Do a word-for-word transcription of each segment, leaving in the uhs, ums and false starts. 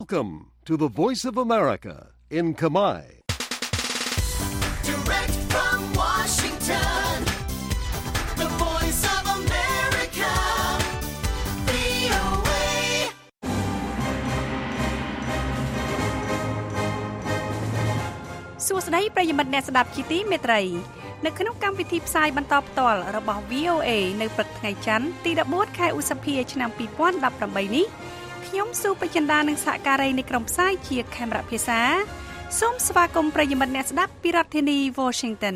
Welcome to the Voice of America in Khmer. Direct from Washington, the Voice of America, វី អូ เอសួស្តីប្រិយមិត្តអ្នកស្ដាប់ជាទីមេត្រីនៅក្នុងកម្មវិធីផ្សាយបន្តផ្ទាល់របស់ វី អូ เอ នៅព្រឹកថ្ងៃច័ន្ទទីដប់បួនខែឧសភាឆ្នាំពីរពាន់ដប់ប្រាំបីនេះខ្ញុំស៊ូបចិន្តានិងសហការីនៃក្រុមផ្សាយជាខេមរៈភាសាសូមស្វាគមន៍ប្រិយមិត្តអ្នកស្ដាប់ពីរដ្ឋធានី Washington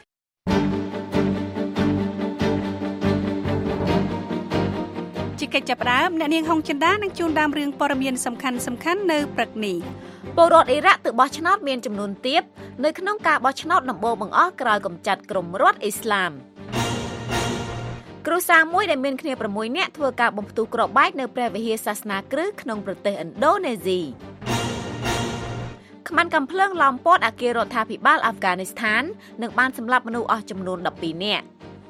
ជាកិច្ចចាប់ផ្ដើមអ្នកនាងហុងចិន្តានឹងជូនដើមរឿងព័ត៌មានសំខាន់សំខាន់នៅព្រឹកនេះពលរដ្ឋអ៊ីរ៉ាក់ទៅបោះឆ្នោតមានចំនួនទាបនៅក្នុងការបោះឆ្នោតដំបូងបង្អស់ក្រោយកំចាត់ក្រុមរដ្ឋអ៊ីស្លាមគ្រួសារមួយដែលមានគ្នាប្រាំមួយនាក់ធ្វើការបំផ្ទុះគ្រាប់បែកនៅព្រះវិហារសាសនាគ្រឹះក្នុងប្រទេសឥណ្ឌូនេស៊ីខ្មាន់កាំភ្លើងឡោមព័ទ្ធអគាររដ្ឋាភិបាលអាហ្វហ្គានីស្ថាននិងបានសម្លាប់មនុស្សអស់ចំនួនដប់ពីរនាក់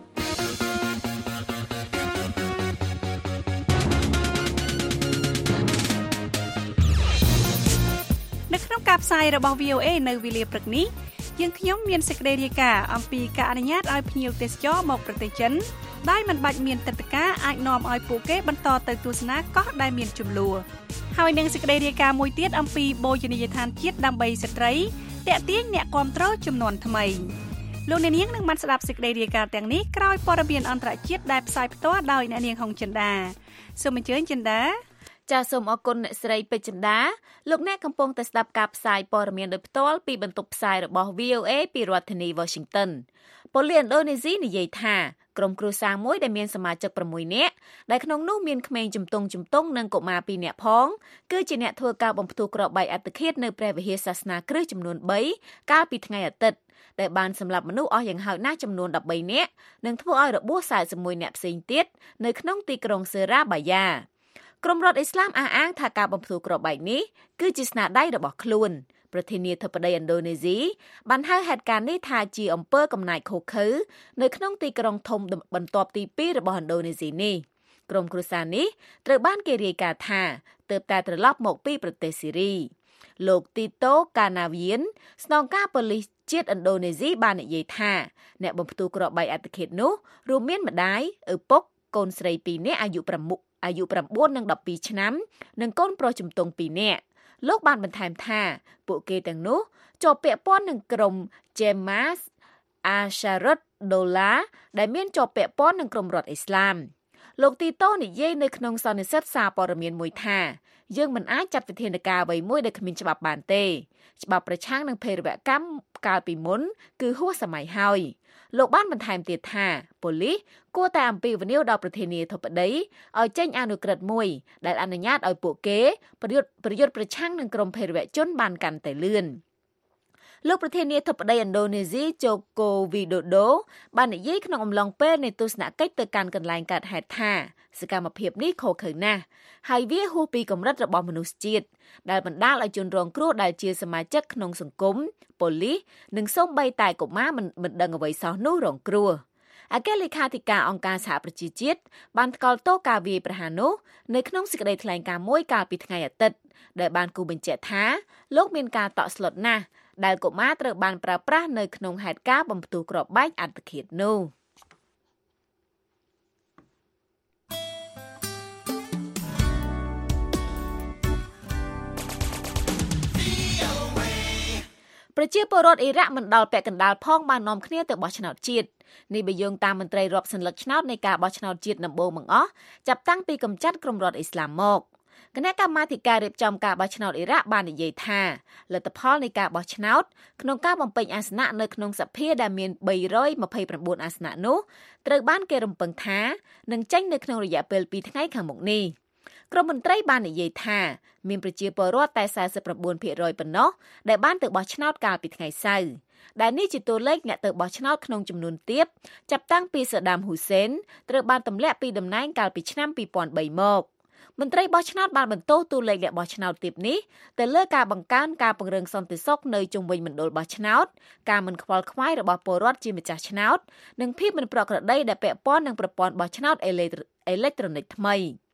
នៅក្នុងការផ្សាយរបស់ វី អូ เอ នៅវេលាព្រឹកនេះយើងខ្ញុំមានសេចក្តីរាយការណ៍អំពីការអនុញ្ញាតឲ្យភ្ញៀវទេសចរមកប្រទេសចិនដែលមិនបាច់មានទឹកដីកាអាចនាំឲ្យពួកគេបន្តទៅទស្សនាកោះដែលមានជម្លោះហើយនឹងសេចក្តីរាយការណ៍មួយទៀតអំពីបូជនីយដ្ឋានជាតិដើម្បីស្ត្រីតាក់ទាញអ្នកគាំទ្រជំនាន់ថ្មីលោកអ្នកនាងនឹងបានស្ដាប់សេចក្តីរាយការណ៍ទាំងនេះក្រោយព័ត៌មានអន្តរជាតិដែលផ្សាយផ្ទាល់ដោយអ្នកនាងហុងចិន្តាសូមអញ្ជើញចិន្តាចាសសូមអរគុណអ្នកស្រីពេជ្រចិន្តាលោកអ្នកកំពុងតែស្ដាប់ការផ្សាយព័ត៌មានដោយផ្ទាល់ពីបន្ទប់ផ្សាយរបស់ វី អូ เอ ពីរដ្ឋធានី Washington ប៉ូលីសឥណ្ឌូនេស៊ីនិយាយថាក្រុមគ្រួសារមួយដែលមានសមាជិកប្រាំមួយនាក់ដែលក្នុងនោះមានក្មេងជំទង់ជំទង់និងកុមារពីរនាក់ផងគឺជាអ្នកធ្វើការបំផ្ទុះគ្រាប់បែកអត្តឃាតនៅព្រះវិហារសាសនាគ្រឹះចំនួនបីកាលពីថ្ងៃអាទិត្យដែលបានសម្លាប់មនុស្សអស់យ៉ាងហោចណាស់ចំនួនដប់បីនាក់និងធ្វើឲ្យរបួសសែនសិបមួយនាក់ផ្សេងទៀតនៅក្នុងទីក្រុងសេរ៉ាបាយ៉ាក្រុមរដ្ឋអ៊ីស្លាមអះអាងថាការបំផ្ទុះគ្រាប់បែកនេះគឺជាស្នាដៃរបស់ខ្លួនប្រធានាធិបតីឥណ្ឌូនេស៊ីបានហៅហេតុការណ៍នេះថាជាអំពើកំណាចឃោរឃៅនៅក្នុងទីក្រុងធំបន្ទាប់ទីពីររបស់ឥណ្ឌូនេស៊ីនេះក្រុមគ្រួសារនេះត្រូវបានគេរាយការណ៍ថាទើបតែត្រឡប់មកពីប្រទេសស៊ីរីលោកទីតូកាណាវៀនស្នងការប៉ូលីសជាតិឥណ្ឌូនេស៊ីបាននិយាយថាអ្នកបំផ្ទុះគ្រាប់បែកអត្តឃាតនោះរួមមានម្ដាយឪពុកកូនស្រីពីរនាក់អាយុប្រាំអាយុប្រាំបួននិងដប់ពីរឆ្នាំនិងកូនប្រុសជំទង់ពីរនាក់លោកបានបន្ថែមថាពួកគេទាំងនោះជាប់ពាក់ព័ន្ធនឹងក្រុម Jemaah Ansharut Daulah ដែលមានជាប់ពាក់ព័ន្ធនឹងក្រុមរដ្ឋអ៊ីស្លាមលោកទីតូនិយាយនៅក្នុងសន្និសីទសារព័ត៌មានមួយថាយើងមិនអាចចាត់វិធានការអ្វីមួយដែលគ្មានច្បាប់បានទេច្បាប់ប្រឆាំងនឹងភេរវកម្មកាលពីមុនគឺហួសសម័យហើយលោកបានបន្ថែមទៀតថាប៉ូលីសគួរតែអំពាវនាវដល់ប្រធានាធិបតីឲ្យចេញអនុក្រឹត្យមួយដែលអនុញ្ញាតឲ្យពួកគេប្រយុទ្ធប្រយុទ្ធប្រឆាំងនឹងក្រុមភេរវជនបានកាន់តែលឿនលោកប្រធានាធិបតីឥណ្ឌូនេស៊ីជូកូវីដូដូបាននិយាយក្នុងអំឡុងពេលនៃទស្សនកិច្ចទៅកាន់កន្លែងកើតហេតុថាសកម្មភាពនេះខុសខើណាស់ហើយវាហួសពីកម្រិតរបស់មនុស្សជាតិដែលបណ្ដាលឲ្យជនរងគ្រោះដែលជាសមាជិកក្នុងសង្គមប៉ូលីសនិងសូម្បីតែកុមារមិនមិនដឹងអ្វីសោះនោះរងគ្រោះអគ្គលេខាធិការអង្គការសហប្រជាជាតិបានថ្កោលទោសការវាយប្រហារនោះនៅក្នុងសេចក្តីថ្លែងការណ៍មួយកាលពីថ្ងៃអាទិត្យដែលបានគូបញ្ជាក់ថាលោកមានការតក់ស្លុតណាស់ដែលកុមារត្រូវបានប្រើប្រាស់នៅក្នុងហេតុការណ៍បំផ្ទុះគ្រាប់បែកអត្តឃាតនោះប្រជាពលរដ្ឋអ៊ីរ៉ាក់មិនដល់ពាក់កណ្ដាលផងបាននាំគ្នាទៅបោះឆ្នោតជាតិនេះបើយោងតាមមន្ត្រីរាប់សន្លឹកឆ្នោតនៃការបោះឆ្នោតជាតិដំបូងបង្អស់ចាប់តាំងពីកំចាត់ក្រុមរដ្ឋអ៊ីស្លាមមកគណៈកម្មាធិការរៀបចំការបោះឆ្នោតអ៊ីរ៉ាក់បាននិយាយថាលទ្ធផលនៃការបោះឆ្នោតក្នុងការបំពេញអាសនៈនៅក្នុងសភាដែលមានបីរយម្ភៃប្រាំបួនអាសនៈនោះត្រូវបានគេរំពឹងថានឹងចេញនៅក្នុងរយៈពេលពីរថ្ងៃខាងមុខនេះក្រុមមន្ត្រីបាននិយាយថាមានប្រជាពលរដ្ឋតែសែនសិបប្រាំបួនភាគរយប៉ុណ្ណោះដែលបានទៅបោះឆ្នោតកាលពីថ្ងៃសៅរ៍ដែលនេះជាតួលេខអ្នកទៅបោះឆ្នោតក្នុងចំនួនទាបចាប់តាំងពីសាដាមហ៊ូសេនត្រូវបានទម្លាក់ពីតំណែងកាលពីឆ្នាំពីរពាន់បីមកមន្ត្រីបោះឆ្នោតបានបន្ទោសតួលេខអ្នកបោះឆ្នោតទាបនេះទៅលើការបង្កើនការពង្រឹងសន្តិសុខនៅជុំវិញមណ្ឌលបោះឆ្នោតការមិនខ្វល់ខ្វាយរបស់ពលរដ្ឋជាម្ចាស់ឆ្នោតនិងភាពមិនប្រក្រតីដែលពាក់ព័ន្ធនឹងប្រព័ន្ធបោះឆ្នោតអេឡិចត្រូនិកថ្មី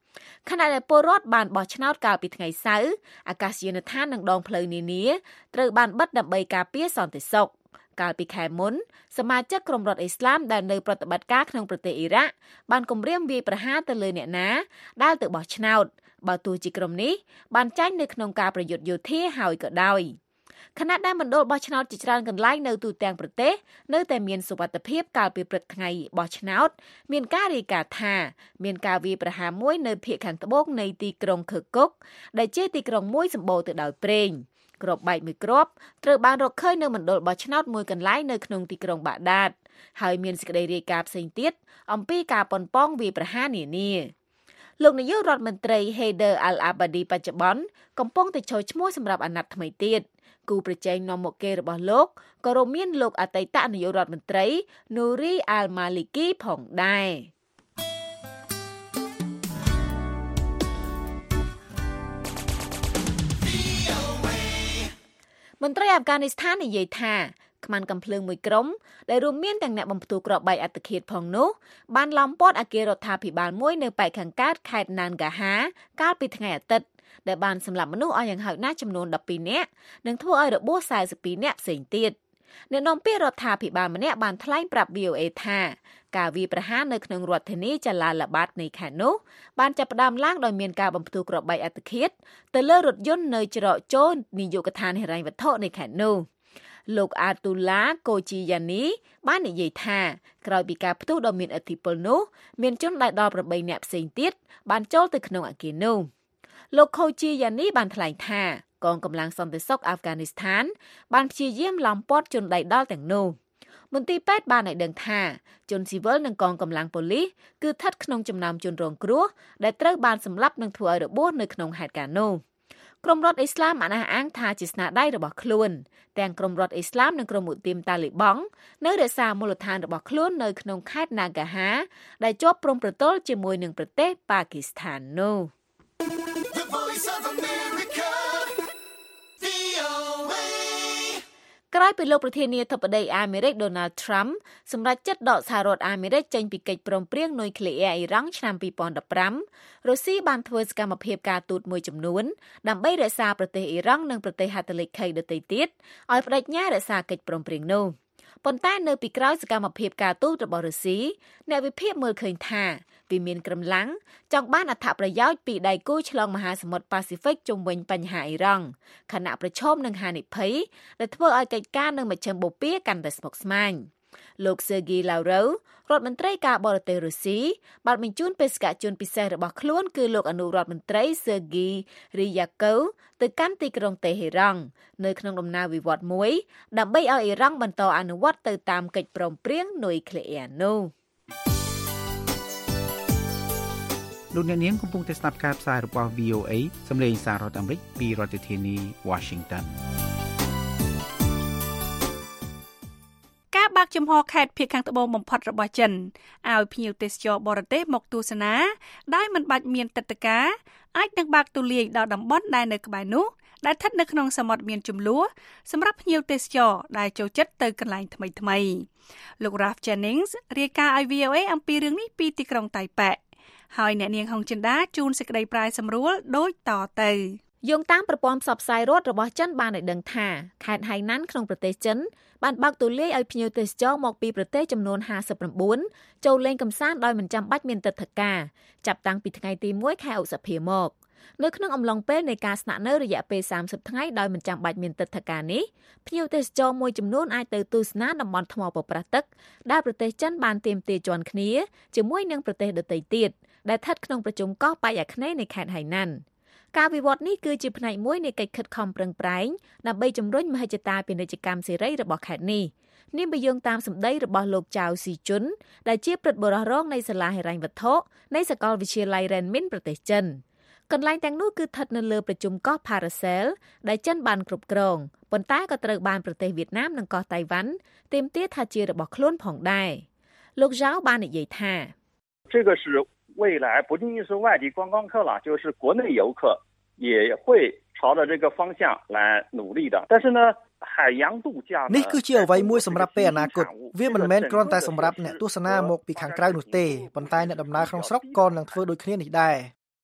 ខណៈដែលពលរដ្ឋបានបោះឆ្នោតកាលពីថ្ងៃសៅរ៍អាកាសយានដ្ឋាននិងដងផ្លូវនានាត្រូវបានបិទដើម្បីការពារសន្តិសុខកាលពីខែមុនសមាជិកក្រុមរដ្ឋអ៊ីស្លាមដែលនៅប្រតិបត្តិការក្នុងប្រទេសអ៊ីរ៉ាក់បានគំរាមវាយប្រហារទៅលើអ្នកណាដែលទៅបោះឆ្នោតបើទោះជាក្រុមនេះបានចាញ់នៅក្នុងការប្រយុទ្ធយោធាហើយក៏ដោយខណៈដែលមណ្ឌលបោះឆ្នោតជាច្រើនកន្លែងនៅទូទាំងប្រទេសនៅតែមានសុវត្ថិភាពកាលពីព្រឹកថ្ងៃបោះឆ្នោតមានការរាយការណ៍ថាមានការវាយប្រហារមួយនៅភាគខាងត្បូងនៃទីក្រុងខឺកុកដែលជាទីក្រុងមួយសម្បូរទៅដោយប្រេងគ្រាប់បែកមួយគ្រាប់ត្រូវបានរកឃើញនៅមណ្ឌលបោះឆ្នោតមួយកន្លែងនៅក្នុងទីក្រុងបាក់ដាតហើយមានសេចក្តីរាយការណ៍ផ្សេងទៀតអំពីការប៉ុនប៉ងវាយប្រហារនានាលោកនាយករដ្ឋមន្ត្រី Haider al-Abadi បច្ចុប្បន្នកំពុងតែចូលឈ្មោះសម្រាប់អាណត្តិថ្មីទៀតគូប្រជែងនាំមុខគេរបស់លោកក៏រួមមានលោកអតីតនាយករដ្ឋមន្ត្រី Nouri al-Maliki ផងដែរមន្ត្រីអាហ្វហ្គានីស្ថាននិយាយថាខ្មាន់កំភ្លើងមួយក្រុមដែលរួមមានទាំងអ្នកបំផ្ទុះគ្រាប់បែកអត្តឃាតផងនោះបានឡោមព័ទ្ធអគាររដ្ឋាភិបាលមួយនៅប៉ែកខាងកើតខេត្ត Nangarhar កាលពីថ្ងៃអាទិត្យដែលបានសម្លាប់មនុស្សឲ្យយ៉ាងហោចណាស់ចំនួនដប់ពីរនាក់និងធ្វើឲ្យរបួសสี่สิบពីរនាក់ផ្សេងទៀតអ្នកនាំពាក្យរដ្ឋាភិបាលម្នាក់បានថ្លែងប្រាប់ វី អូ អេ ថាការវាយប្រហារនៅក្នុងរដ្ឋធានីចាឡាឡាបាតនៃខេត្តនោះបានចាប់ផ្ដើមឡើងដោយមានការបំផ្ទុះគ្រាប់បែកអត្តឃាតទៅលើរថយន្តនៅច្រកចូលនាយកដ្ឋានហិរញ្ញវត្ថុនៃខេត្តនោះលោកអាទូឡាកូជីយ៉ានីបាននិយាយថាក្រោយពីការផ្ទុះដ៏មានឥទ្ធិពលនោះមានជនដែលដល់eightនាក់ផ្សេងទៀតបានចូលទៅក្នុងអគារនោះលោកខូជីយ៉ានីបានថ្លែងថាកងកម្លាំងសន្តិសុខអាហ្វហ្គានីស្ថានបានព្យាយាមឡោមព័ទ្ធជនដៃដល់ទាំងនោះមន្ទីរពេទ្យបានឲ្យដឹងថាជនស៊ីវិលនិងកងកម្លាំងប៉ូលីសគឺស្ថិតក្នុងចំណោមជនរងគ្រោះដែលត្រូវបានសម្លាប់និងធ្វើឲ្យរបួសនៅក្នុងហេតុការណ៍នោះក្រុមរដ្ឋអ៊ីស្លាមអះអាងថាជាស្នាដៃរបស់ខ្លួនទាំងក្រុមរដ្ឋអ៊ីស្លាមនិងក្រុមឧទាមតាលីបង់នៅរក្សាមូលដ្ឋានរបស់ខ្លួននៅក្នុងខេត្ត Nangarhar ដែលជាប់ព្រំប្រទល់ជាមួយនឹងប្រទេសប៉ាគីស្ថាននោះ The Voice of America, វី អូ เอក្រោយពីលោកប្រធានាធិបតីអាមេរិក Donald Trump សម្រេចចិត្តដកសហរដ្ឋអាមេរិកចេញពីកិច្ចព្រមព្រៀងនុយក្លេអ៊ែរអ៊ីរ៉ង់ឆ្នាំtwo thousand fifteenរុស្ស៊ីបានធ្វើសកម្មភាពការទូតមួយចំនួនដើម្បីរក្សាប្រទេសអ៊ីរ៉ង់និងប្រទេសហត្ថលេខីដទៃទៀតឲ្យបដិញ្ញារក្សាកិច្ចព្រមព្រៀងនោះប៉ុន្តែនៅពីក្រោយសកម្មភាពការទូតរបស់រុស្ស៊ីអ្នកវិភាគមើលឃើញថាវាមានក្រំឡាំងចង់បានអត្ថប្រយោជន៍ពីដៃគូឆ្លងមហាសមុទ្រប៉ាស៊ីហ្វិកជុំវិញបញ្ហាអ៊ីរ៉ង់ខណៈប្រឈមនឹងហានិភ័យដែលធ្វើឲ្យកិច្ចការនៅមជ្ឈិមបូព៌ាកាន់តែស្មុគស្មាញលោក Sergei Lavrov រដ្ឋមន្ត្រីការបរទេសរុស្ស៊ីបានបញ្ជូនបេសកជនពិសេសរបស់ខ្លួនគឺលោកអនុរដ្ឋមន្ត្រី Sergei Ryabkov ទៅកាន់ទីក្រុងតេហេរ៉ង់នៅក្នុងដំណើរវិវត្តមួយដើម្បីឲ្យអ៊ីរ៉ង់បន្តអនុវត្តទៅតាមកិច្ចព្រមព្រៀងនុយក្លេអ៊ែរនោះលោកអ្នកនាងកំពុងតែស្ដាប់ការផ្សាយរបស់ វី អូ เอ សម្លេងសាររដ្ឋអាមេរិកពីរដ្ឋធានី Washington ការបើកចំហខេត្តភាគខាងត្បូងបំផុតរបស់ចិនឲ្យភ្ញៀវទេសចរបរទេសមកទស្សនាដោយមិនបាច់មានទឹកដីកាអាចនឹងបើកទូលាយដល់តំបន់ដែលនៅក្បែរនោះដែលស្ថិតនៅក្នុងសមុទ្រមានជម្លោះសម្រាប់ភ្ញៀវទេសចរដែលចូលចិត្តទៅកន្លែងថ្មីៗលោក Ralph Jennings រាយការណ៍ឲ្យ វី អូ เอ អំពីរឿងនេះពីទីក្រុងតៃប៉េហើយអ្នកនាងហុងចិនដាជួនសេចក្តីប្រាយសម្រួលដូចតទៅយោងតាមប្រព័ន្ធផ្សព្វផ្សាយរដ្ឋរបស់ចិនបានឲ្យដឹងថាខេត្តហៃណានក្នុងប្រទេសចិនបានបើកទូលាយឲ្យភ្ញៀវទេសចរមកពីប្រទេសចំនួនfifty-nineចូលលេងកម្សាន្តដោយមិនចាំបាច់មានទិដ្ឋាការចាប់តាំងពីថ្ងៃទីoneខែឧសភាមកនៅក្នុងអំឡុងពេលនៃការស្នាក់នៅរយៈពេលthirtyថ្ងៃដោយមិនចាំបាច់មានទិដ្ឋាការនេះភ្ញៀវទេសចរមួយចំនួនអាចទៅទស្សនាតំបន់ថ្មប្រប្រាស់ទឹកដែលប្រទេសចិនបានទាមទារជាន់គ្នាជាមួយនឹងប្រទេសដទៃទៀតដែលស្ថិតក្នុងប្រជុំកោះប៉ែកអាគ្នេយ៍នៃខេត្តហៃណានការវិវត្តនេះគឺជាផ្នែកមួយនៃកិច្ចខិតខំប្រឹងប្រែងដើម្បីជំរុញមហិច្ឆតាពាណិជ្ជកម្មសេរីរបស់ខេត្តនេះនេះបើយោងតាមសម្ដីរបស់លោកចៅស៊ីជុនដែលជាព្រឹទ្ធបុរសរងនៃសាលាហិរញ្ញវត្ថុនៃសាកលវិទ្យាល័យ Renmin ប្រទេសចិនកន្លែងទាំងនោះគឺស្ថិតនៅលើប្រជុំកោះ Paracel ដែលចិនបានគ្រប់គ្រងប៉ុន្តែក៏ត្រូវបានប្រទេសវៀតណាមនិងកោះតៃវ៉ាន់ទាមទារថាជារបស់ខ្លួនផងដែរលោកចៅបាននិយាយថា这个是未来不仅仅是外地观光客了，就是国内游客也会朝着这个方向来努力的。但是呢，海洋度假នេះគឺជាអ្វីមួយសម្រាប់ពេលអនាគតវាមិនមែនគ្រាន់តែសម្រាប់អ្នកទស្សនាមកពីខាងក្រៅនោះទេប៉ុន្តែអ្នកដំណើរក្នុងស្រុកក៏នឹងធ្វើដូចគ្នានេះដែរ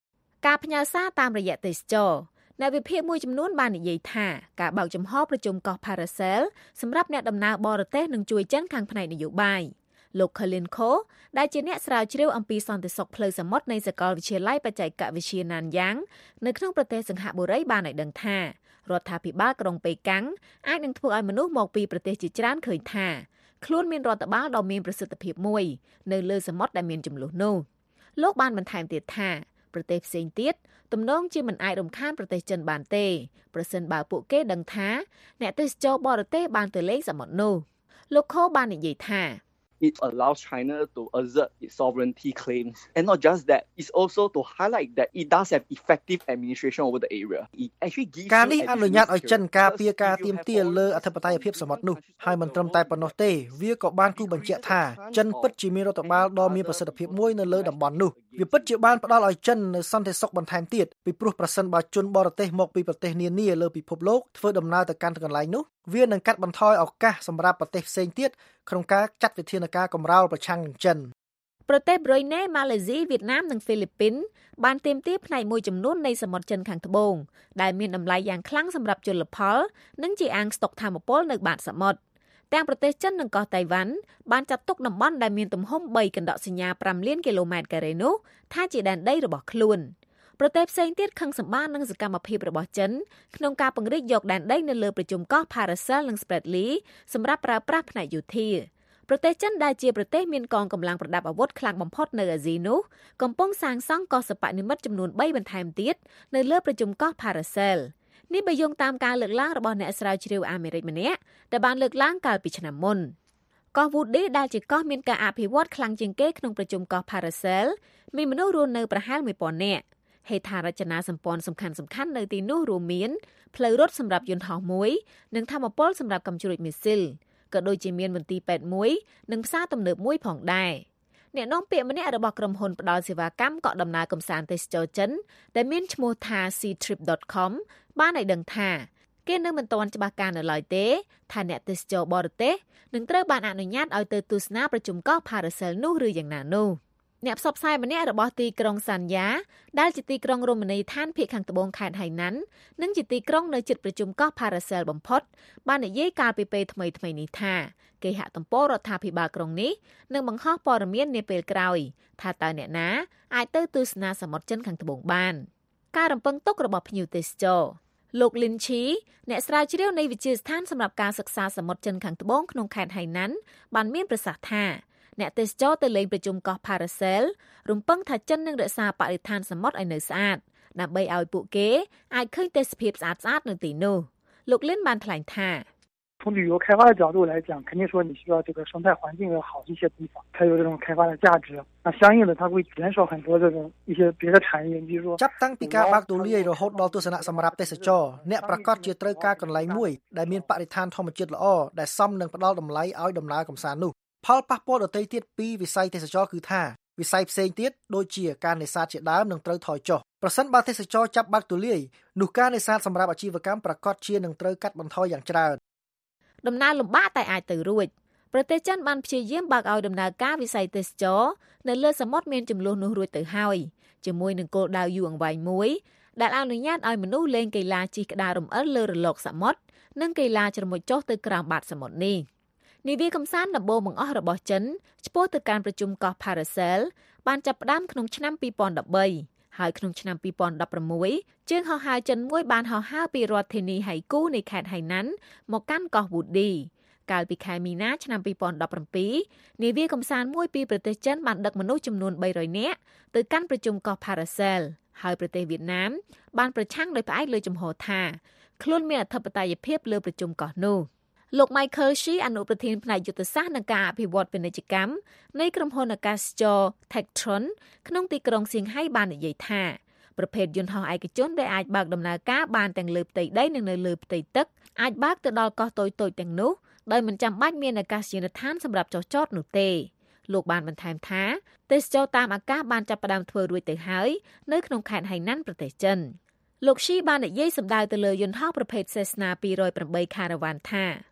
ការផ្ញើសារតាមរយៈទេសចរអ្នកវិភាគមួយចំនួនបាននិយាយថាការបើកចំហប្រជុំកោះ Paracel សម្រាប់អ្នកដំណើរបរទេសនឹងជួយចិនខាងផ្នែកនយោបាយលោក Colin Kho ដែលជាអ្នកស្រាវជ្រាវអំពីសន្តិសុខផ្លូវសមុទ្រនៃសាកលវិទ្យាល័យបច្ចេកវិទ្យា Nanyang នៅក្នុងប្រទេសសិង្ហបុរីបានឲ្យដឹងថារដ្ឋាភិបាលក្រុងប៉េកាំងអាចនឹងធ្វើឲ្យមនុស្សមកពីប្រទេសជាច្រើនឃើញថាខ្លួនមានរដ្ឋបាលដ៏មានប្រសិទ្ធភាពមួយនៅលើសមុទ្រដែលមានចំនួននោះលោកបានបន្ថែមទៀតថាប្រទេសផ្សេងទៀតទំនងជាមិនអាចរំខានប្រទេសចិនបានទេប្រសិនបើពួកគេដឹងថាអ្នកទេសចរបរទេសបានទៅលេងសមុទ្រនោះលោកខូបាននិយាយថា It allows China to assert its sovereignty claims. And not just that, it's also to highlight that it does have effective administration over the area. It actually gives ការនេះអនុញ្ញាតឲ្យចិនការពារការទាមទារលើអធិបតេយ្យភាពសមុទ្រនោះហើយមិនត្រឹមតែប៉ុណ្ណោះទេវាក៏បានគូបញ្ជាក់ថាចិនពិតជាមានរដ្ឋបាលដ៏មានប្រសិទ្ធភាពមួយនៅលើតំបន់នោះវាពិតជាបានផ្ដល់ឲ្យចិននូវសន្តិសុខបន្ថែមទៀតពីព្រោះប្រសិនបើជនបរទេសមកពីប្រទេសនានាលើពិភពលោកធ្វើដំណើរទៅកាន់កន្លែងនោះវានឹងកាត់បន្ថយឱកាសសម្រាប់ប្រទេសផ្សេងទៀតក្នុងការចាត់វិធានការកម្រោលប្រឆាំងនឹងចិនប្រទេសប្រ៊ុយណេម៉ាឡេស៊ីវៀតណាមនិងហ្វីលីពីនបានទាមទារផ្នែកមួយចំនួននៃសមុទ្រចិនខាងត្បូងដែលមានតម្លៃយ៉ាងខ្លាំងសម្រាប់ជលផលនិងជាអាងស្តុកថាមពលនៅបាតសមុទ្រទាំងប្រទេសចិននិងកោះតៃវ៉ាន់បានចាត់ទុកតំបន់ដែលមានទំហំបីកណ្ដកសញ្ញាប្រាំលានគីឡូម៉ែត្រការ៉េនោះថាជាដែនដីរបស់ខ្លួនប្រទេសផ្សេងទៀតខឹងសម្បានឹងសកម្មភាពរបស់ចិនក្នុងការពង្រីកយកដែនដីនៅលើប្រជុំកោះ Paracel និង Spratly សម្រាប់ប្រើប្រាស់ផ្នែកយោធាប្រទេសចិនដែលជាប្រទេសមានកងកម្លាំងប្រដាប់អាវុធខ្លាំងបំផុតនៅអាស៊ីនោះកំពុងសាងសង់កោះសិប្បនិម្មិតចំនួនបីបន្ថែមទៀតនៅលើប្រជុំកោះ Paracel នេះបើយោងតាមការលើកឡើងរបស់អ្នកស្រាវជ្រាវអាមេរិកម្នាក់ដែលបានលើកឡើងកាលពីឆ្នាំមុនកោះ Woody ដែលជាកោះមានការអភិវឌ្ឍខ្លាំងជាងគេក្នុងប្រជុំកោះ Paracel មានមនុស្សរស់នៅប្រហែលមួយពាន់នាក់ហេដ្ឋារចនាសម្ព័ន្ធសំខាន់ៗនៅទីនោះរួមមានផ្លូវរត់សម្រាប់យន្តហោះមួយនិងថាមពលសម្រាប់កាំជ្រួចមីស៊ីលក៏ដូចជាមានមន្ទីរពេទ្យមួយនិងផ្សារទំនើបមួយផងដែរអ្នកនាំពាក្យម្នាក់របស់ក្រុមហ៊ុនផ្ដល់សេវាកម្មកក់ដំណើរកម្សាន្តទេសចរចិនដែលមានឈ្មោះថា ซี ทริป ដอท คอม បានឲ្យដឹងថាគេនៅមិនទាន់ច្បាស់ការនៅឡើយទេថាអ្នកទេសចរបរទេសនឹងត្រូវបានអនុញ្ញាតឲ្យទៅទស្សនាប្រជុំកោះ Paracel នោះឬយ៉ាងណានោះអ្នកផ្សព្វផ្សាយម្នាក់របស់ទីក្រុងសាន់យ៉ាដែលជាទីក្រុងរមណីយដ្ឋានភាគខាងត្បូងខេត្តហៃណាន់និងជាទីក្រុងនៅជិតប្រជុំកោះ Paracel បំផុតបាននិយាយកាលពីពេលថ្មីៗនេះថាគេហទំព័ររដ្ឋាភិបាលក្រុងនេះនឹងបង្ហោះព័ត៌មាននាពេលក្រោយថាតើអ្នកណាអាចទៅទស្សនាសមុទ្រចិនខាងត្បូងបានការរំពឹងទុករបស់ភ្ញៀវទេសចរលោកលីនឈីអ្នកស្រាវជ្រាវនៃវិទ្យាស្ថានសម្រាប់ការសិក្សាសមុទ្រចិនខាងត្បូងក្នុងខេត្តហៃណាន់បានមានប្រសាសន៍ថាអ្នកទេសចរទៅលេងប្រជុំកោះ Paracel រំពឹងថាចិននឹងរក្សាបរិស្ថានសមុទ្រឲ្យនៅស្អាតដើម្បីឲ្យពួកគេអាចឃើញទេសភាពស្អាតៗនៅទីនោះលោកលិនបានថ្លែងថា从旅游开发的角度来讲，肯定说你需要这个生态环境要好一些地方，才有这种开发的价值。那相应的，它会减少很多这种一些别的产业，比如说。 ចាប់តាំងពីការបើកទូលាយរហូតដល់ទស្សនៈសម្រាប់ទេសចរអ្នកប្រកាសជាត្រូវការកន្លែងមួយដែលមានបរិស្ថានធម្មជាតិល្អដែលសមនឹងផ្ដល់តម្លៃឲ្យដំណើរកម្សាន្តនោះផលប៉ះពាល់ដទៃទៀតពីវិស័យទេសចរគឺថាវិស័យផ្សេងទៀតដូចជាការនេសាទជាដើមនឹងត្រូវថយចុះប្រសិនបើទេសចរចាប់បើកទូលាយនោះការនេសាទសម្រាប់អាជីវកម្មប្រកាសជានឹងត្រូវកាត់បន្ថយយ៉ាងច្រើនដំណើរលំបាកតែអាចទៅរួចប្រទេសចិនបានព្យាយាមបើកឲ្យដំណើរការវិស័យទេសចរនៅលើសមុទ្រមានចំនួននោះរួចទៅហើយជាមួយនឹងគោលដៅយូរអង្វែងមួយដែលអនុញ្ញាតឲ្យមនុស្សលេងកីឡាជិះក្តាររំអិលលើរលកសមុទ្រនិងកីឡាជ្រមុជចុះទៅក្រោមបាតសមុទ្រនេះនាវាកម្សាន្តដំបូងបង្អស់របស់ចិនឆ្ពោះទៅកាន់ប្រជុំកោះ Paracel បានចាប់ផ្ដើមក្នុងឆ្នាំពីរពាន់ដប់បីហើយក្នុងឆ្នាំពីរពាន់ដប់ប្រាំមួយជើងហោះហើរចិនមួយបានហោះហើរពីរដ្ឋធានីហៃគូនៃខេត្តហៃណាន់មកកាន់កោះ Woody កាលពីខែមីនាឆ្នាំពីរពាន់ដប់ប្រាំពីរនាវាកម្សាន្តមួយពីប្រទេសចិនបានដឹកមនុស្សចំនួនបីរយនាក់ទៅកាន់ប្រជុំកោះ Paracel ហើយប្រទេសវៀតណាមបានប្រឆាំងដោយផ្អែកលើជំហរថាខ្លួនមានអធិបតេយ្យភាពលើប្រជុំកោះនោះលោក Michael Shi អនុប្រធានផ្នែកយុទ្ធសាស្ត្រនិងការអភិវឌ្ឍពាណិជ្ជកម្មនៃក្រុមហ៊ុនអាកាសចរ Tectron ក្នុងទីក្រុងសៀងហៃបាននិយាយថាប្រភេទយន្តហោះឯកជនដែលអាចបើកដំណើរការបានទាំងលើផ្ទៃដីនិងនៅលើផ្ទៃទឹកអាចបើកទៅដល់កោះតូចៗទាំងនោះដោយមិនចាំបាច់មានអាកាសយានដ្ឋានសម្រាប់ចុះចតនោះទេលោកបានបន្ថែមថាទេសចរតាមអាកាសបានចាប់ផ្ដើមធ្វើរួចទៅហើយនៅក្នុងខេត្តហៃណាន់ប្រទេសចិនលោក Shi បាននិយាយសម្ដៅទៅលើយន្តហោះប្រភេទ Cessna ពីររយប្រាំបី Caravan ថា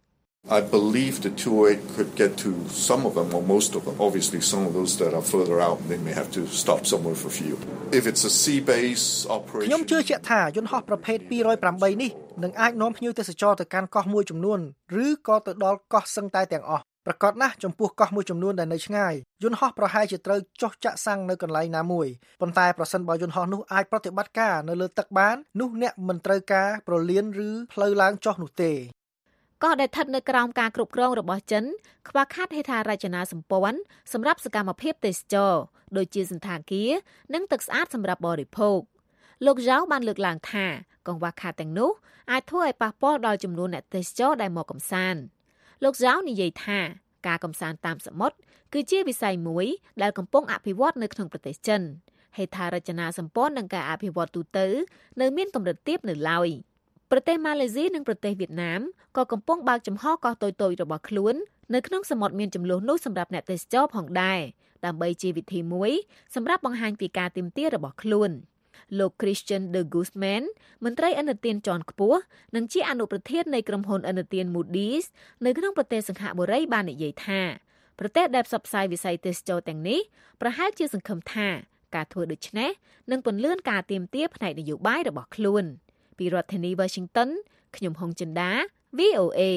I believe the two oh eight could get to some of them, or most of them. Obviously, some of those that are further out, they may have to stop somewhere for fuel. If it's a sea base operation... ខ្ញុំជឿជាក់ថាយន្តហោះប្រភេទtwo oh eightនេះនឹងអាចនាំភ្ញៀវទេសចរទៅកាន់កោះមួយចំនួនឬក៏ទៅដល់កោះសឹងតែទាំងអស់ប្រកបណាស់ចំពោះកោះមួយចំនួនដែលនៅឆ្ងាយយន្តហោះប្រហែលជាត្រូវចុះចាក់សាំងនៅកន្លែងណាមួយប៉ុន្តែប្រសិនបើយន្តហោះនោះអាចប្រតិបត្តិការនៅលើទឹកបាននោះអ្នកមិនត្រូវការប្រលានឬផ្លូវឡើងចុះនោះទេកោះដែលស្ថិតនៅក្រោមការគ្រប់គ្រងរបស់ចិនខ្វះខាតហេដ្ឋារចនាសម្ព័ន្ធសម្រាប់សកម្មភាពទេសចរដូចជាសណ្ឋាគារនិងទឹកស្អាតសម្រាប់បរិភោគលោកយ៉ៅបានលើកឡើងថាកង្វះខាតទាំងនោះអាចធ្វើឲ្យប៉ះពាល់ដល់ចំនួនអ្នកទេសចរដែលមកកម្សាន្តលោកយ៉ៅនិយាយថាការកម្សាន្តតាមសមុទ្រគឺជាវិស័យមួយដែលកំពុងអភិវឌ្ឍនៅក្នុងប្រទេសចិនហេដ្ឋារចនាសម្ព័ន្ធនិងការអភិវឌ្ឍទូទៅនៅមានកម្រិតទាបនៅឡើយប្រទេសម៉ាឡេស៊ីនិងប្រទេសវៀតណាមក៏កំពុងបើកចំហកោះតូចៗរបស់ខ្លួននៅក្នុងសមុទ្រមានចំនួននោះសម្រាប់អ្នកទេសចរផងដែរដើម្បីជាវិធីមួយសម្រាប់បង្ហាញពីការទាមទាររបស់ខ្លួនលោក Christian de Guzman មន្ត្រីឥណទានជាន់ខ្ពស់និងជាអនុប្រធាននៃក្រុមហ៊ុនឥណទាន Moody's នៅក្នុងប្រទេសសិង្ហបុរីបាននិយាយថាប្រទេសដែលផ្សព្វផ្សាយវិស័យទេសចរទាំងនេះប្រហែលជាសង្ឃឹមថាការធ្វើដូច្នេះនឹងពន្លឿនការទាមទារផ្នែកនយោបាយរបស់ខ្លួនពីរដ្ឋធានី Washington ខ្ញុំហុងចិន្តា វី អូ เอ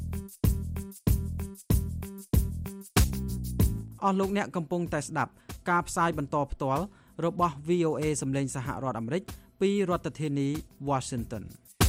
អស់លោកអ្នកកំពុងតែស្ដាប់ការផ្សាយបន្តផ្ទាល់របស់ វី អូ เอ សម្លេងសហរដ្ឋអាមេរិកពីរដ្ឋធានី Washington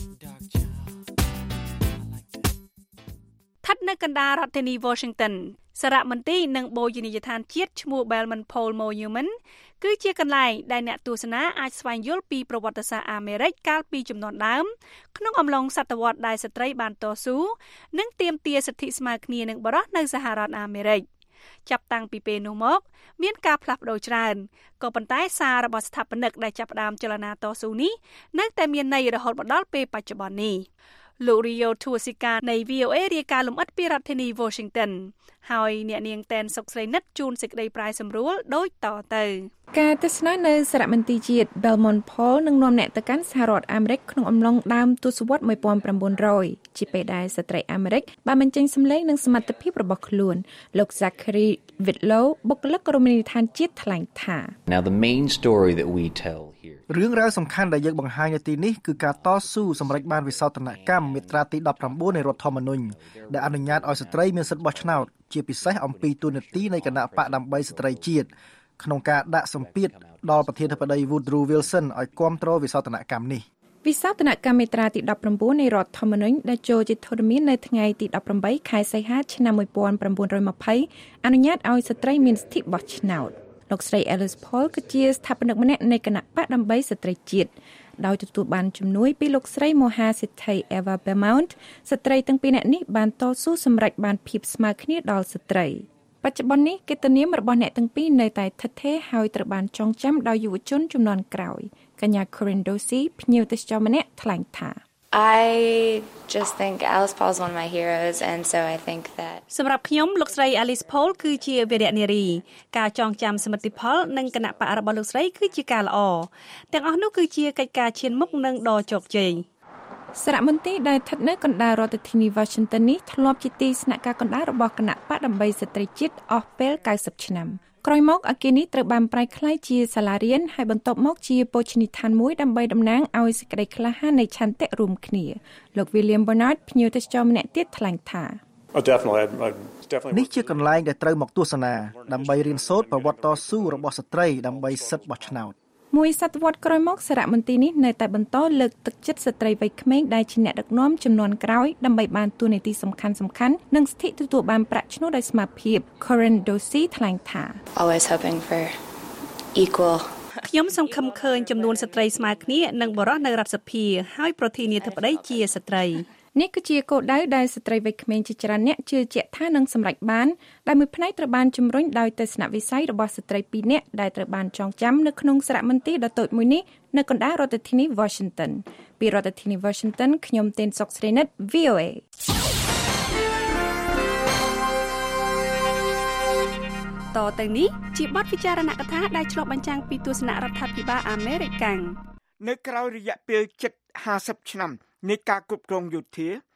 ស្ថិតនៅកណ្ដាលរដ្ឋធានី Washington សារមន្ទីរនិងបូជនីយដ្ឋានជាតិឈ្មោះ Belmont Pole Monument គឺជាកន្លែងដែលអ្នកទស្សនាអាចស្វែងយល់ពីប្រវត្តិសាស្ត្រអាមេរិកកាលពីជំនាន់ដើមក្នុងអំឡុងសតវត្សរ៍ដែលស្ត្រីបានតស៊ូនិងទាមទារសិទ្ធិស្មើគ្នានឹងបុរសនៅសហរដ្ឋអាមេរិកចាប់តាំងពីពេលនោះមកមានការផ្លាស់ប្ដូរច្រើនក៏ប៉ុន្តែសាររបស់ស្ថាបនិកដែលចាប់ផ្ដើមចលនាតស៊ូនេះនៅតែមានន័យរហូតមកដល់ពេលបច្ចុប្បន្ននេះលោក Rio Tuasika នៃ វី អូ เอ រាយការណ៍លម្អិតពីរដ្ឋធានី Washington ហើយអ្នកនាងតែនសុកស្រីនិតជូនសេចក្តីប្រាយសម្រួលដូចតទៅការទស្សនានៅសារមន្ទីរជាតិ Belmont Pole នឹងនាំអ្នកទៅកាន់សហរដ្ឋអាមេរិកក្នុងអំឡុងដើមទសវត្សរ៍nineteen hundredជាពេលដែលស្ត្រីអាមេរិកបានបញ្ចេញសម្លេងនិងសមត្ថភាពរបស់ខ្លួនលោក Zachary Whitlow បុគ្គលិករមណីយដ្ឋានជាតិថ្លែងថា Now the main story that we tell here រឿងរ៉ាវសំខាន់ដែលយើងបង្ហាញនៅទីនេះគឺការតស៊ូសម្រេចបានវិសោធនកម្មមាត្រាទីnineteenនៃរដ្ឋធម្មនុញ្ញដែលអនុញ្ញាតឲ្យស្ត្រីមានសិទ្ធិបោះឆ្នោតជាពិសេសអំពីទូនាទីនៃគណៈបកដើម្បីស្ត្រីជាតិក្នុងការដាក់សម្ពាធដល់ប្រធានាធិបតី Woodrow Wilson ឲ្យគាំទ្រវិសោធនកម្មនេះវិសោធនកម្មមាត្រាទីnineteenនៃរដ្ឋធម្មនុញ្ញដែលចូលជាធរមាននៅថ្ងៃទីeighteenខែសីហាឆ្នាំnineteen twentyអនុញ្ញាតឲ្យស្ត្រីមានសិទ្ធិបោះឆ្នោតលោកស្រី Alice Paul គឺជាស្ថាបនិកម្នាក់នៃគណៈបកដើម្បីស្ត្រីជាតិដោយទទួលបានជំនួយពីលោកស្រីមហាសេដ្ឋី Eva Belmont ស្ត្រីទាំងពីរនាក់នេះបានតស៊ូសម្រេចបានភាពស្មើគ្នាដល់ស្ត្រីបច្ចុប្បន្ននេះកិត្តិនាមរបស់អ្នកទាំងពីរនៅតែថិតថេរហើយត្រូវបានចងចាំដោយយុវជនជំនាន់ក្រោយកញ្ញា Corinne Dosey ភ្ញៀវទេសចរម្នាក់ថ្លែងថា I just think Alice Paul is one of my heroes and so I think that សម្រាប់ខ្ញុំលោកស្រី Alice Paul គឺជាវីរនារីការចងចាំសមិទ្ធផលនិងគណៈបករបស់លោកស្រីគឺជាការល្អទាំងអស់នោះគឺជាកិច្ចការឈានមុខនិងដ៏ជោគជ័យសារមន្ទីរដែលស្ថិតនៅកណ្ដាលរដ្ឋធានី Washington នេះធ្លាប់ជាទីស្នាក់ការកណ្ដាលរបស់គណៈបកដើម្បីស្ត្រីជាតិអស់ពេលninetyឆ្នាំក្រោយមកអគារនេះត្រូវបានប្រែក្លាយជាសាលារៀនហើយបន្ទាប់មកជាបូជនីយដ្ឋានមួយដើម្បីតំណាងឲ្យសេចក្តីក្លាហាននៃឆន្ទៈរួមគ្នាលោក William Bernard ភ្ញៀវទេសចរម្នាក់ទៀតថ្លែងថា Oh definitely I definitely នេះជាកន្លែងដែលត្រូវមកទស្សនាដើម្បីរៀនសូត្រប្រវត្តិតស៊ូរបស់ស្ត្រីដើម្បីសិទ្ធិបោះឆ្នោតមួយសតវត្សក្រោយមកសារមន្ទីរនេះនៅតែបន្តលើកទឹកចិត្តស្ត្រីវ័យក្មេងដែលជាអ្នកដឹកនាំជំនាន់ក្រោយដើម្បីបានតួនាទីសំខាន់សំខាន់និងសិទ្ធិទទួលបានប្រាក់ឈ្នួលដោយស្មើភាព Corinne Dosey ថ្លែងថា always hoping for equal ខ្ញុំសង្ឃឹមឃើញចំនួនស្ត្រីស្មើគ្នានិងបុរសនៅរដ្ឋសភាហើយប្រធានាធិបតីជាស្ត្រីនេះគឺជាគោលដៅដែលស្ត្រីវ័យក្មេងជាច្រើនអ្នកជឿជាក់ថានឹងសម្រេចបានដែលមួយផ្នែកត្រូវបានជំរុញដោយទស្សនវិស័យរបស់ស្ត្រីពីរនាក់ដែលត្រូវបានចងចាំនៅក្នុងសារមន្ទីរដ៏តូចមួយនេះនៅកណ្ដាលរដ្ឋធានី Washington ពីរដ្ឋធានី Washington ខ្ញុំទេនសុកស្រីនិត វី អូ เอតទៅនេះជាបទពិចារណកថាដែលឆ្លុះបញ្ចាំងពីទស្សនៈរដ្ឋាភិបាលអាមេរិកនៅក្រៅរយៈពេលជិតห้าสิบឆ្នាំនៃការគ្រប់គ្រងយោធា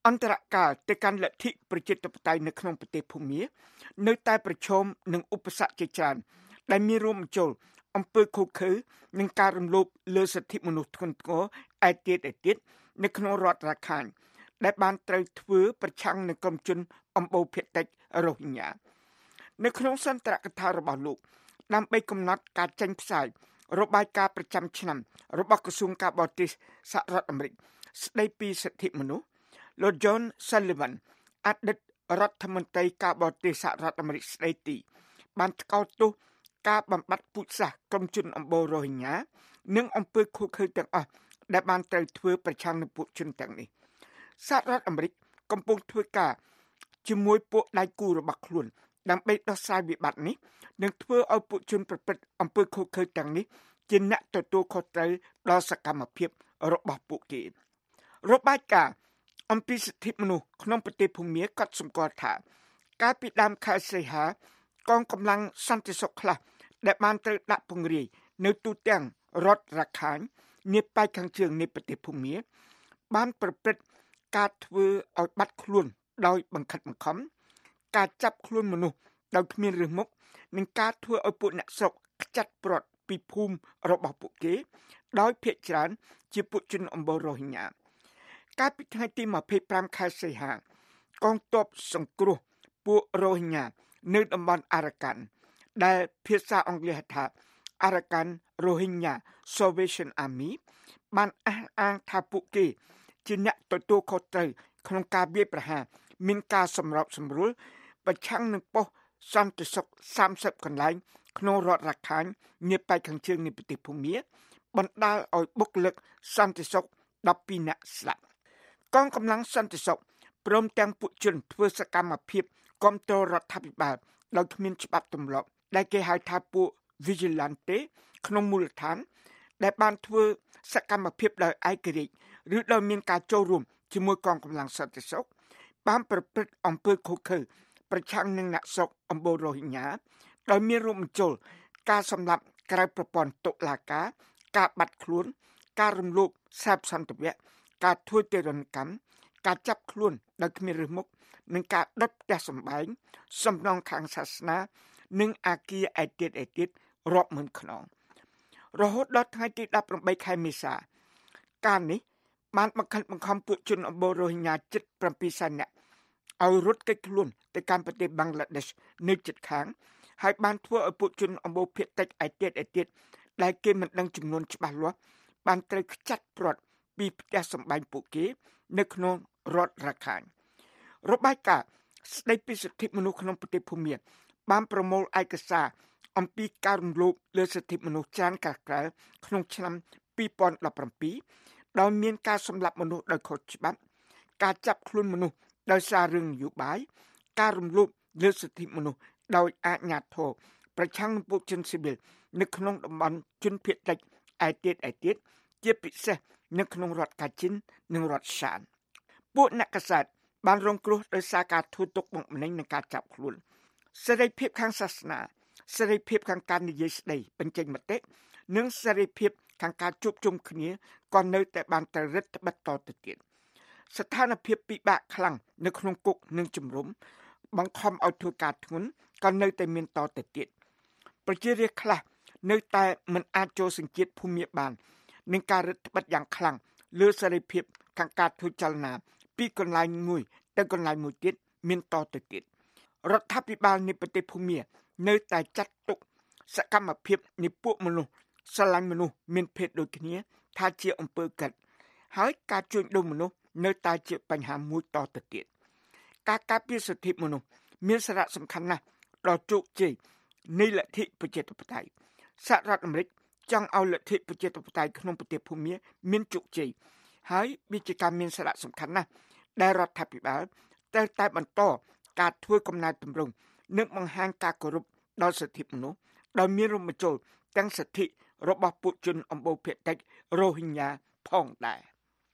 អន្តរកាលទៅកាន់លទ្ធិប្រជាធិបតេយ្យនៅក្នុងប្រទេសភូមានៅតែប្រឈមនឹងឧបសគ្គជាច្រើនដែលមានរួមបញ្ចូលអំពើឃោរឃៅនិងការរំលោភលើសិទ្ធិមនុស្សធ្ងន់ធ្ងរឯទៀតឯទៀតនៅក្នុងរដ្ឋរាខាញ់ដែលបានត្រូវធ្វើប្រឆាំងនឹងក្រុមជនអំបូរភាគតិចរ៉ូហិញ៉ានៅក្នុងសន្ទរកថារបស់លោកដើម្បីកំណត់ការចេញផ្សាយរបាយការណ៍ប្រចាំឆ្នាំរបស់ក្រសួងការបរទេសសហរដ្ឋអាមេរិកស្ដីពីសិទ្ធិមនុស្សលោក John Sullivan អតីតរដ្ឋមន្ត្រីការបរទេសសហរដ្ឋអាមេរិកស្ដីទីបានថ្កោលទោសការបំបត្តិពូជសាសន៍ក្រុមជនអំបូររ៉ូហិញ៉ានិងអំពើឃោរឃៅទាំងអស់ដែលបានត្រូវធ្វើប្រឆាំងនឹងពួកជនទាំងនេះសហរដ្ឋអាមេរិកកំពុងធ្វើការជាមួយពួកដៃគូរបស់ខ្លួនដើម្បីដោះស្រាយវិបត្តិនេះនិងធ្វើឲ្យពួកជនប្រព្រឹត្តអំពើឃោរឃៅទាំងនេះជាអ្នកទទួលខុសត្រូវដល់សកម្មភាពរបស់ពួកគេរបាយការណ៍អំពីសិទ្ធិមនុស្សក្នុងប្រទេសភូមាក៏សម្គាល់ថាកាលពីដើមខែសីហាកងកម្លាំងសន្តិសុខខ្លះដែលបានត្រូវដាក់ពង្រាយនៅទូទាំងរដ្ឋរាខាញ់នាប៉ែកខាងជើងនៃប្រទេសភូមាបានប្រព្រឹត្តការធ្វើឲ្យបាត់ខ្លួនដោយបង្ខិតបង្ខំការចាប់ខ្លួនមនុស្សដោយគ្មានរឿងមុខនិងការធ្វើឲ្យពួកអ្នកស្រុកខ្ចាត់ព្រាត់ពីភូមិរបស់ពួកគេដោយភាគច្រើនជាពួកជនអំបូររ៉ូហិញ៉ាកាលពីថ្ងៃទីម្ភៃប្រាំខែសីហាកងទ័ពសង្គ្រោះពួករ៉ូហិញ៉ានៅតំបន់អារ៉ាកាន់ដែលភាសាអង់គ្លេសហៅថា Arakan Rohingya Salvation Army បានអះអាងថាពួកគេជាអ្នកទទួលខុសត្រូវក្នុងការវាយប្រហារមានការសម្របសម្រួលប្រឆាំងនឹងប៉ុស្តិ៍សន្តិសុខសាមសិបកន្លែងក្នុងរដ្ឋរាខាញ់នាប៉ែកខាងជើងនៃប្រទេសភូមាបណ្ដាលឲ្យបុគ្គលិកសន្តិសុខដប់ពីរនាក់ស្លាប់កងកម្លាំងសន្តិសុខព្រមទាំងពួកជនធ្វើសកម្មភាពគាំទ្ររដ្ឋាភិបាលដោយគ្មានច្បាប់ទម្លាប់ដែលគេហៅថាពួក Vigilante ក្នុងមូលដ្ឋានដែលបានធ្វើសកម្មភាពដោយឯករាជ្យឬដោយមានការចូលរួមជាមួយកងកម្លាំងសន្តិសុខបានប្រព្រឹត្តអំពើឃោរឃៅប្រឆាំងនឹងអ្នកស្រុកអំបូររ៉ូហិញ៉ាដោយមានរួមបញ្ចូលការសម្លាប់ក្រៅប្រព័ន្ធតុលាការការបាត់ខ្លួនការរំលោភសេពសន្តិវៈការធ្វើទារុណកម្មការចាប់ខ្លួនដោយគ្មានរឿងមុខនិងការដុតផ្ទះសម្បែងសំណងខាងសាសនានិងអាគារឯទៀតឯទៀតរាប់ម៉ឺនខ្នងរហូតដល់ថ្ងៃទីដប់ប្រាំបីខែមេសាការនេះបានបង្ខិតបង្ខំពួកជនអំបូររ៉ូហិញ៉ាជិតប្រាំពីរសែននាក់ឲ្យរត់គេចខ្លួនទៅកាន់ប្រទេសបង់ក្លាដេសនៅជិតខាងហើយបានធ្វើឲ្យពួកជនអំបូរភាគតិចឯទៀតឯទៀតដែលគេមិនដឹងចំនួនច្បាស់លាស់បានត្រូវខ្ចាត់ព្រាត់ពីផ្ទះសម្បែងពួកគេនៅក្នុងរដ្ឋរាខាញ់របាយការណ៍ស្ដីពីសិទ្ធិមនុស្សក្នុងប្រទេសភូមាបានប្រមូលឯកសារអំពីការរំលោភលើសិទ្ធិមនុស្សច្រើនកក្កែក្នុងឆ្នាំពីរពាន់ដប់ប្រាំពីរដោយមានការសម្លាប់មនុស្សដោយខុសច្បាប់ការចាប់ខ្លួនមនុស្សដោយសាររឿងនយោបាយការរំលោភលើសិទ្ធិមនុស្សដោយអាជ្ញាធរប្រឆាំងនឹងពួកជនស៊ីវិលនៅក្នុងតំបន់ជនភៀសតិចឯទៀតឯទៀតជាពិសេសនៅក្នុងរដ្ឋកាជិននិងរដ្ឋសានពួកអ្នកកាសែតបានរងគ្រោះដោយសារការធ្វើទុកបុកម្នេញនិងការចាប់ខ្លួនសេរីភាពខាងសាសនាសេរីភាពខាងការនិយាយស្ដីបញ្ចេញមតិនិងសេរីភាពខាងការជួបជុំគ្នាក៏នៅតែបានតែរឹតបន្តឹងតទៅទៀតស្ថានភាពពិបាកខ្លាំងនៅក្នុងគុកនិងជំរំបង្ខំឲ្យធ្វើការធ្ងន់ក៏នៅតែមានតទៅទៀតប្រជារាស្ត្រខ្លះនៅតែមិនអាចចូលសញ្ជាតិភូមិបាននឹងការរឹតបន្តឹងយ៉ាងខ្លាំងលើសេរីភាពខាងការធ្វើចលនាពីកន្លែងមួយទៅកន្លែងមួយទៀតមានតទៅទៀតរដ្ឋាភិបាលនៃប្រទេសភូមានៅតែចាត់ទុកសកម្មភាពនៃពួកមនុស្សស្រឡាញ់មនុស្សមានភេទដូចគ្នាថាជាអំពើកាត់ហើយការជួញដូរមនុស្សនៅតែជាបញ្ហាមួយតទៅទៀតការការពារសិទ្ធិមនុស្សមានសារៈសំខាន់ណាស់ដល់ជោគជ័យនៃលទ្ធិប្រជាធិបតេយ្យសហរដ្ឋអាមេរិកចង់ឲ្យលទ្ធិប្រជាធិបតេយ្យក្នុងប្រទេសភូមាមានជោគជ័យហើយវាជាការមានសារៈសំខាន់ណាស់ដែលរដ្ឋាភិបាលត្រូវតែបន្តការធ្វើកំណែទម្រង់និងបង្ហាញការគោរពដល់សិទ្ធិមនុស្សដោយមានរួមបញ្ចូលទាំងសិទ្ធិរបស់ពួកជនអំបូរភាគតិចរ៉ូហិញ៉ាផងដែរ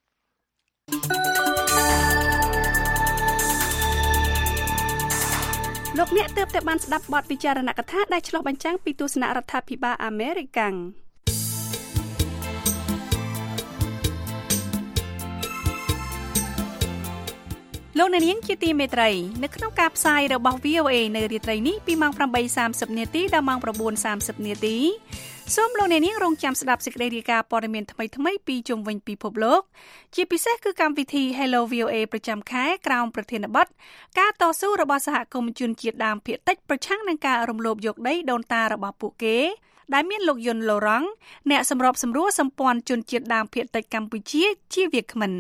លោកអ្នកទើបតែបានស្ដាប់បទពិចារណកថាដែលឆ្លុះបញ្ចាំងពីទស្សនៈរដ្ឋាភិបាលអាមេរិកលោកអ្នកនាងជាទីមេត្រីនៅក្នុងការផ្សាយរបស់ វី អូ เอ នៅរាត្រីនេះពីម៉ោង ប្រាំបីសាមសិប នាទីដល់ម៉ោង ៩សាមសិប នាទីសូមលោកអ្នកនាងរងចាំស្ដាប់សេចក្តីរាយការណ៍ព័ត៌មានថ្មីៗពីជុំវិញពិភពលោកជាពិសេសគឺកម្មវិធី Hello វី អូ เอ ប្រចាំខែក្រោមប្រធានបទការតស៊ូរបស់សហគមន៍ជនជាតិដើមភាគតិចប្រឆាំងនឹងការរំលោភយកដីដូនតារបស់ពួកគេដែលមានលោកយុនឡូរ៉ង់អ្នកសម្របសម្រួលសម្ព័ន្ធជនជាតិដើមភាគតិចកម្ពុជាជាវាគ្មិន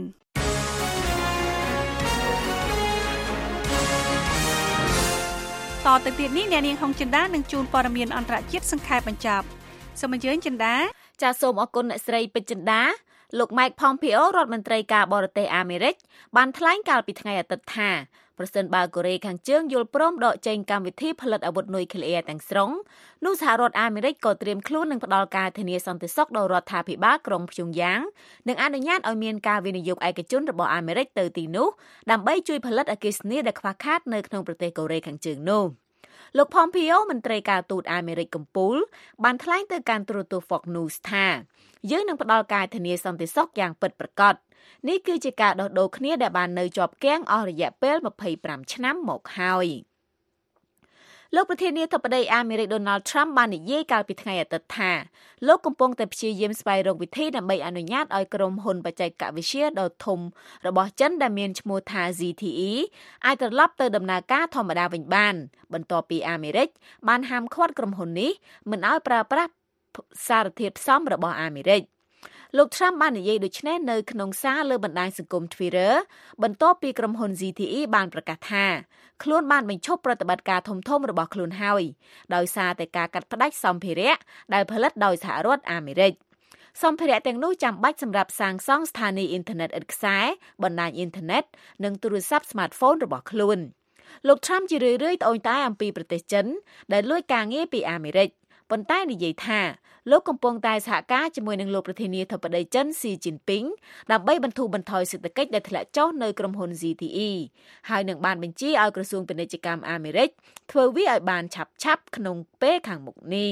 តទៅទៀតនេះអ្នកនាងហុងចិន្តានឹងជួនព័ត៌មានអន្តរជាតិសង្ខេបបញ្ចប់សូមអញ្ជើញចិន្តាចាសសូមអរគុណអ្នកស្រីពេជ្រចិន្តាលោក Mike Pompeo រដ្ឋមន្ត្រីការបរទេសអាមេរិកបានថ្លែងកាលពីថ្ងៃអាទិត្យថាប្រសិនបើកូរ៉េខាងជើងយល់ព្រមដកចេញកម្មវិធីផលិតអាវុធនុយក្លេអ៊ែរទាំងស្រុងនោះសហរដ្ឋអាមេរិកក៏ត្រៀមខ្លួននឹងផ្ដល់ការធានាសន្តិសុខដល់រដ្ឋាភិបាលក្រុងព្យុងយ៉ាងនិងអនុញ្ញាតឲ្យមានការវិនិយោគឯកជនរបស់អាមេរិកទៅទីនោះដើម្បីជួយផលិតអគ្គិសនីដែលខ្វះខាតនៅក្នុងប្រទេសកូរ៉េខាងជើងនោះលោក Pompeo មន្ត្រីការទូតអាមេរិកកំពូលបានថ្លែងទៅកាន់ទូរទស្សន៍ Fox News ថាយើងនឹងផ្ដល់ការធានាសន្តិសុខយ៉ាងពិតប្រាកដនេះគឺជាការដោះដូរគ្នាដែលបាននៅជាប់គាំងអស់រយៈពេលម្ភៃប្រាំឆ្នាំមកហើយលោកប្រធានាធិបតីអាមេរិក Donald Trump បាននិយាយកាលពីថ្ងៃអាទិត្យថាលោកកំពុងតែព្យាយាមស្វែងរកវិធីដើម្បីអនុញ្ញាតឲ្យក្រុមហ៊ុនបច្ចេកវិទ្យាដ៏ធំរបស់ចិនដែលមានឈ្មោះថា Z T E អាចត្រឡប់ទៅដំណើរការធម្មតាវិញបានបន្ទាប់ពីអាមេរិកបានហាមឃាត់ក្រុមហ៊ុននេះមិនឲ្យប្រើប្រាស់សារធាតុផ្សំរបស់អាមេរិកលោក Trump បាននិយាយដូចនេះនៅក្នុងសារលើបណ្ដាញសង្គម Twitter បន្ទាប់ពីក្រុមហ៊ុន Z T E បានប្រកាសថាខ្លួនបានបញ្ឈប់ប្រតិបត្តិការធំធំរបស់ខ្លួនហើយដោយសារតែការកាត់ផ្តាច់សម្ភារៈដែលផលិតដោយសហរដ្ឋអាមេរិកសម្ភារៈទាំងនោះចាំបាច់សម្រាប់សាងសង់ស្ថានីយ៍អ៊ីនធឺណិតឥតខ្សែបណ្ដាញអ៊ីនធឺណិតនិងទូរស័ព្ទ Smartphone របស់ខ្លួនលោក Trump ជារឿយៗត្អូញត្អែអំពីប្រទេសចិនដែលលួចការងារពីអាមេរិកប៉ុន្តែនិយាយថាលោកកំពុងតែសហការជាមួយនឹងលោកប្រធានាធិបតីចិនស៊ីជីនពីងដើម្បីបន្ធូរបន្ថយសេដ្ឋកិច្ចដែលធ្លាក់ចុះនៅក្រុមហ៊ុន Z T E ហើយនឹងបានបញ្ជាឲ្យក្រសួងពាណិជ្ជកម្មអាមេរិកធ្វើវាឲ្យបានឆាប់ៗក្នុងពេលខាងមុខនេះ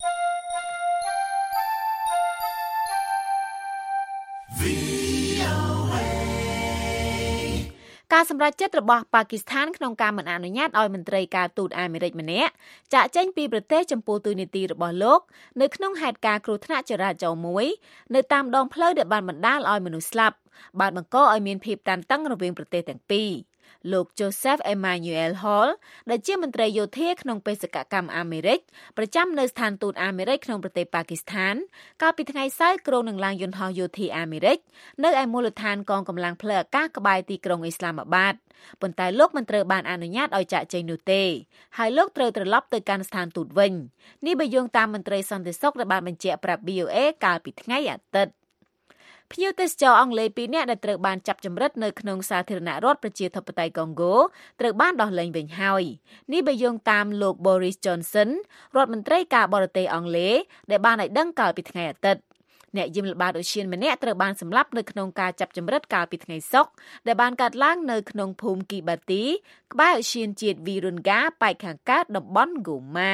ការសម្រេចចិត្តរបស់ប៉ាគីស្ថានក្នុងការមិនអនុញ្ញាតឲ្យមន្ត្រីការទូតអាមេរិកម្នាក់ចាកចេញពីប្រទេសចំពោះទូនីតិរបស់លោកនៅក្នុងហេតុការណ៍គ្រោះថ្នាក់ចរាចរណ៍មួយនៅតាមដងផ្លូវដែលបានបណ្ដាលឲ្យមនុស្សស្លាប់បានបង្កឲ្យមានភាពតានតឹងរវាងប្រទេសទាំងពីរលោក Joseph Emmanuel Hall ដែលជាមន្ត្រីយោធាក្នុងបេសកកម្មអាមេរិកប្រចាំនៅស្ថានទូតអាមេរិកក្នុងប្រទេសប៉ាគីស្ថានកាលពីថ្ងៃសៅរ៍គ្រងនឹងឡើងយន្តហោះយោធាអាមេរិកនៅឯមូលដ្ឋានកងកម្លាំងផ្លូវអាកាសក្បែរទីក្រុងអ៊ីស្លាមាបាតប៉ុន្តែលោកមិនត្រូវបានអនុញ្ញាតឲ្យចាកចេញនោះទេហើយលោកត្រូវត្រឡប់ទៅកាន់ស្ថានទូតវិញនេះបើយោងតាមមន្ត្រីសន្តិសុខដែលបានបញ្ជាក់ប្រាប់ វី អូ เอ កាលពីថ្ងៃអាទិត្យភ្ញៀវទេសចរអង់គ្លេសពីរនាក់ដែលត្រូវបានចាប់ចម្រិតនៅក្នុងសាធារណរដ្ឋប្រជាធិបតេយ្យកុងហ្គោត្រូវបានដោះលែងវិញហើយនេះបើយោងតាមលោក Boris Johnson រដ្ឋមន្ត្រីការបរទេសអង់គ្លេសដែលបានឲ្យដឹងកាលពីថ្ងៃអាទិត្យអ្នកយាមល្បាតឧស្សាហម្នាក់ត្រូវបានសម្លាប់នៅក្នុងការចាប់ចម្រិតកាលពីថ្ងៃសុក្រដែលបានកើតឡើងនៅក្នុងភូមិគីបាទីក្បែរឧទ្យានជាតិ Virunga ប៉ែកខាងកើតតំបន់ Goma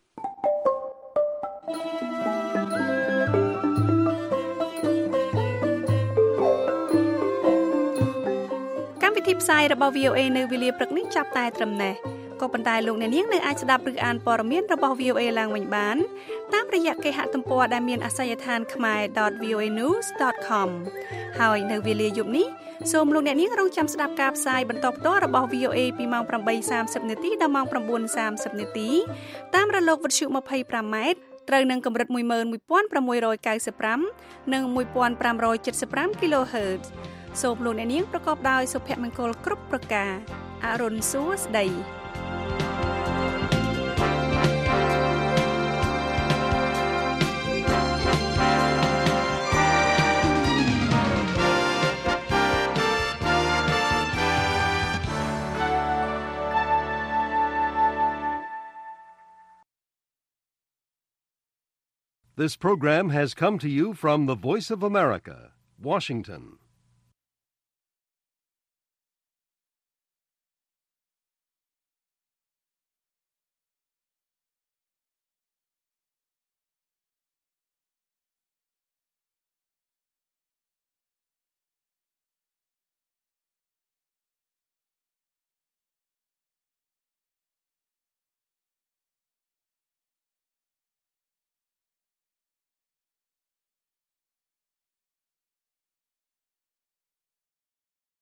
វិធីផ្សាយរបស់ វី អូ เอ នៅវេលាព្រឹកនេះចាប់តែត្រឹមនេះក៏ប៉ុន្តែលោកអ្នកនាងនៅអាចស្ដាប់ឬអានព័ត៌មានរបស់ វី អូ เอ ឡើងវិញបានតាមរយៈគេហទំព័រដែលមានអាសយដ្ឋាន khmae dot v o a news dot com ហើយនៅវេលាយប់នេះសូមលោកអ្នកនាងរងចាំស្ដាប់ការផ្សាយបន្តផ្ទាល់របស់ វី អូ เอ ពីម៉ោង ប្រាំបីសាមសិប នាទីដល់ម៉ោង ៩សាមសិប នាទីតាមរលកវិទ្យុ ម្ភៃប្រាំម៉ែត្រត្រូវនឹងកម្រិត មួយម៉ឺនមួយពាន់ប្រាំមួយរយកៅសិបប្រាំ និង មួយពាន់ប្រាំរយเจ็ดสิบห้า kHzសូមលោកអ្នកនាងប្រកបដោយសុភមង្គលគ្រប់ប្រការអរុនសួស្តី This program has come to you from the Voice of America, Washington.